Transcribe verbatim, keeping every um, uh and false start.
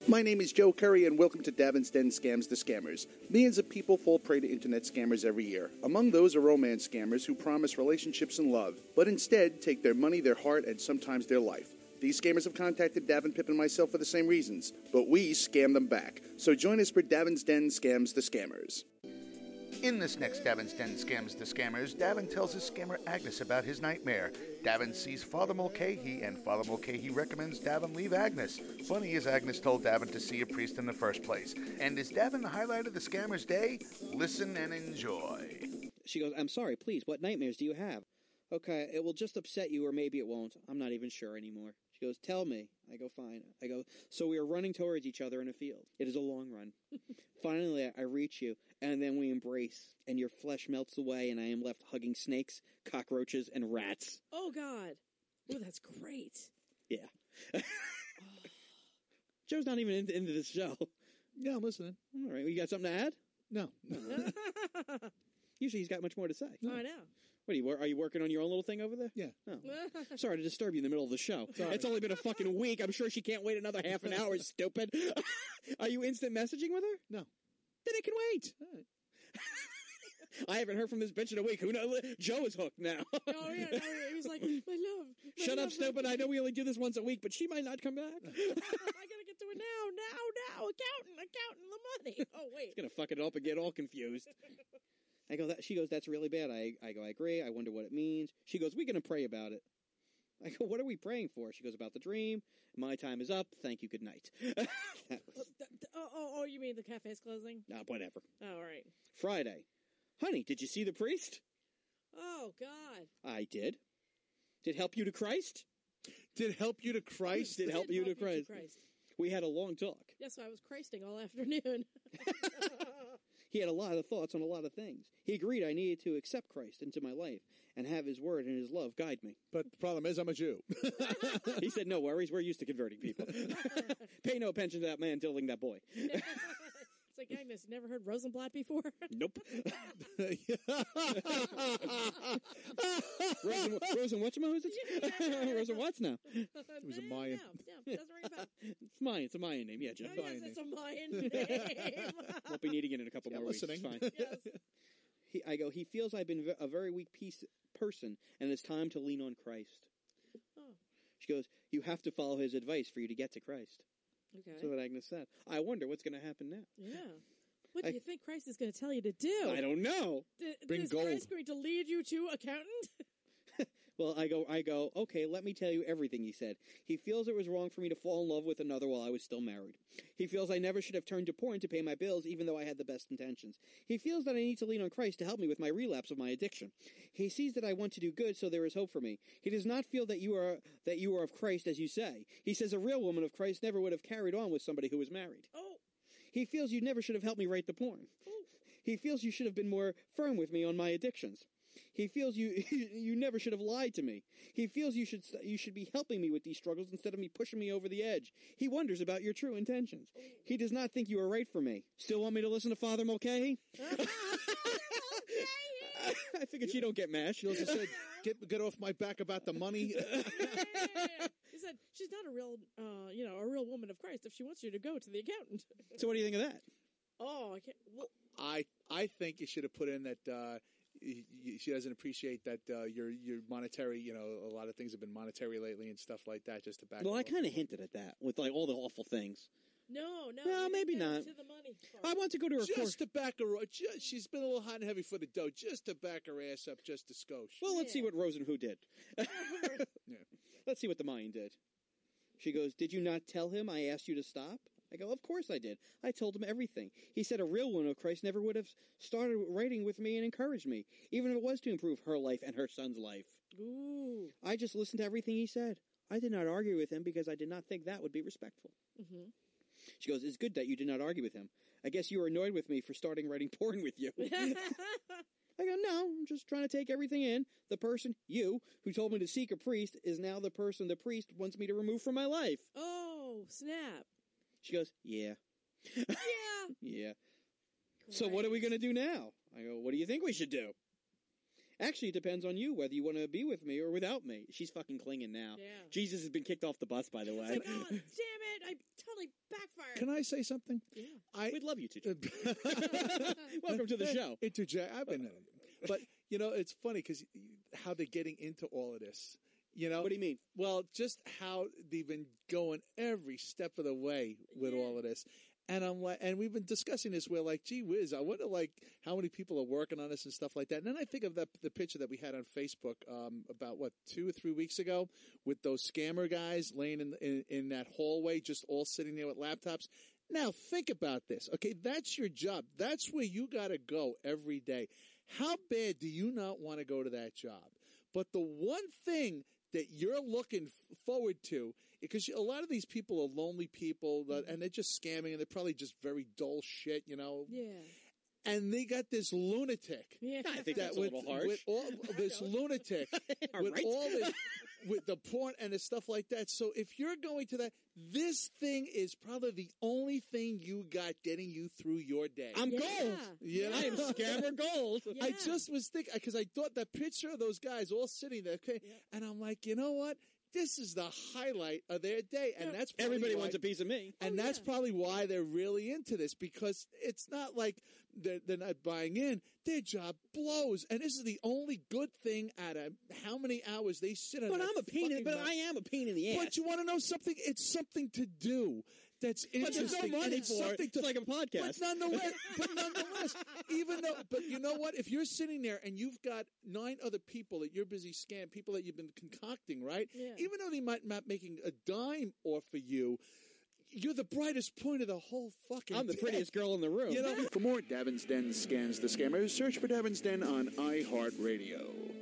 My name is Joe Curry, and welcome to Davin's Den Scams the Scammers. Millions of people fall prey to internet scammers every year. Among those are romance scammers who promise relationships and love, but instead take their money, their heart, and sometimes their life. These scammers have contacted Davin, Pip, and myself for the same reasons, but we scam them back. So join us for Davin's Den Scams the Scammers. In this next Davin's Den Scams the Scammers, Davin tells his scammer Agnes about his nightmare. Davin sees Father Mulcahy, and Father Mulcahy recommends Davin leave Agnes. Funny as Agnes told Davin to see a priest in the first place. And is Davin the highlight of the scammer's day? Listen and enjoy. She goes, I'm sorry, please, what nightmares do you have? Okay, it will just upset you, or maybe it won't. I'm not even sure anymore. She goes, tell me. I go, fine. I go, so we are running towards each other in a field. It is a long run. Finally, I reach you, and then we embrace, and your flesh melts away, and I am left hugging snakes, cockroaches, and rats. Oh, God. Oh, that's great. Yeah. Joe's not even into, into this show. Yeah, I'm listening. All right, well, you got something to add? No. Usually he's got much more to say. I know. What are you, are you working on your own little thing over there? Yeah. Oh. Sorry to disturb you in the middle of the show. Sorry. It's only been a fucking week. I'm sure she can't wait another half an hour, stupid. Are you instant messaging with her? No. Then it can wait. All right. I haven't heard from this bitch in a week. Who knows? Joe is hooked now. Oh, yeah. No, he was like, my love. My Shut love, up, stupid. I know we only do this once a week, but she might not come back. I got to get to it now, now, now. Accountant, accountant, the money. Oh, wait. It's going to fuck it up and get all confused. I go, that, she goes, that's really bad. I, I go, I agree. I wonder what it means. She goes, we're going to pray about it. I go, what are we praying for? She goes, about the dream. My time is up. Thank you. Good night. was... oh, th- th- oh, oh, you mean the cafe's closing? No, whatever. Oh, all right. Friday. Honey, did you see the priest? Oh, God. I did. Did help you to Christ? Did help you to Christ? Did, Did help, you, help to Christ. you to Christ. We had a long talk. Yes, I was Christing all afternoon. He had a lot of thoughts on a lot of things. He agreed I needed to accept Christ into my life and have his word and his love guide me. But the problem is I'm a Jew. He said, no worries, we're used to converting people. Pay no attention to that man tilling that boy. It's like, Agnes, never heard Rosenblatt before? Nope. Rosen, Rosen whatchamahoo is it? Rosen what's now? It was a Mayan. No, no, doesn't ring a bell. It's Mayan. It's a Mayan name. Yeah, Jeff. Oh, yes, it's a Mayan name. Won't be needing it in a couple Yeah, more listening. weeks. It's fine. Yes. He, I go, he feels I've been a very weak piece, person, and it's time to lean on Christ. Oh. She goes, you have to follow his advice for you to get to Christ. Okay. That's what Agnes said. I wonder what's going to happen now. Yeah. What do I- you think Christ is going to tell you to do? I don't know. D- Bring is gold. Christ going to lead you to accountant? Well, I go, I go, okay, let me tell you everything he said. He feels it was wrong for me to fall in love with another while I was still married. He feels I never should have turned to porn to pay my bills, even though I had the best intentions. He feels that I need to lean on Christ to help me with my relapse of my addiction. He sees that I want to do good, so there is hope for me. He does not feel that you are, that you are of Christ, as you say. He says a real woman of Christ never would have carried on with somebody who was married. Oh. He feels you never should have helped me write the porn. Oh. He feels you should have been more firm with me on my addictions. He feels you you never should have lied to me. He feels you should you should be helping me with these struggles instead of me pushing me over the edge. He wonders about your true intentions. He does not think you are right for me. Still want me to listen to Father Mulcahy? I figured she don't get mad. She also said, get, get off my back about the money. He said, she's not a real, uh, you know, a real woman of Christ if she wants you to go to the accountant. So what do you think of that? Oh, I can't. Well, I I think you should have put in that uh, y- y- she doesn't appreciate that uh, your your monetary, you know, a lot of things have been monetary lately and stuff like that, just to back Well, her I up. kind of hinted at that with like all the awful things. no, no. No, you maybe didn't get not. To the money part. I want to go to her course. Just to back her up. Just, she's been a little hot and heavy for the dough. Just to back her ass up, just to skosh. Well, let's see Yeah. what Rose and who did. Yeah. Let's see what the Mayan did. She goes, did you not tell him I asked you to stop? I go, of course I did. I told him everything. He said a real woman of Christ never would have started writing with me and encouraged me, even if it was to improve her life and her son's life. Ooh. I just listened to everything he said. I did not argue with him because I did not think that would be respectful. Mm-hmm. She goes, it's good that you did not argue with him. I guess you were annoyed with me for starting writing porn with you. I go, no, I'm just trying to take everything in. The person, you, who told me to seek a priest is now the person the priest wants me to remove from my life. Oh, snap. She goes, yeah. Yeah. Yeah. So what are we going to do now? I go, what do you think we should do? Actually, it depends on you whether you want to be with me or without me. She's fucking clinging now. Yeah. Jesus has been kicked off the bus, by the way. It's like, oh, damn it! I totally backfired. Can I say something? Yeah. I We'd love you to. Welcome to the show. Interject. I've been, but you know, it's funny because how they're getting into all of this. You know, What do you mean? Well, just how they've been going every step of the way with Yeah. all of this. And I'm like, and we've been discussing this. We're like, gee whiz, I wonder like how many people are working on this and stuff like that. And then I think of that the picture that we had on Facebook um, about what two or three weeks ago with those scammer guys laying in, in in that hallway, just all sitting there with laptops. Now think about this. Okay, that's your job. That's where you got to go every day. How bad do you not want to go to that job? But the one thing that you're looking forward to, because a lot of these people are lonely people, that, and they're just scamming, and they're probably just very dull shit, you know. Yeah. And they got this lunatic. Yeah. I think that that's a with, little harsh. with all this lunatic All with right. all this, with the porn and the stuff like that. So if you're going to that, this thing is probably the only thing you got getting you through your day. I'm Yeah. gold. You know? I am scammer gold. Yeah. I just was thinking, because I thought that picture of those guys all sitting there, okay, Yeah. and I'm like, you know what? This is the highlight of their day, and Yeah. that's probably Everybody why, wants a piece of me. and Oh, that's yeah. probably why they're really into this, because it's not like they're, they're not buying in. Their job blows, and this is the only good thing out of how many hours they sit on. But that I'm a pain. In, fucking but mount- I am a pain in the ass. But you want to know something? It's something to do. That's But interesting. there's no and money it's for it. something It's to, like a but podcast. nonetheless, but nonetheless, even though, but you know what? If you're sitting there and you've got nine other people that you're busy scamming, people that you've been concocting, right? Yeah. Even though they might not making a dime off of you, you're the brightest point of the whole fucking. I'm the day. prettiest girl in the room. You know, For more Davin's Den Scans the Scammers, search for Davin's Den on iHeartRadio.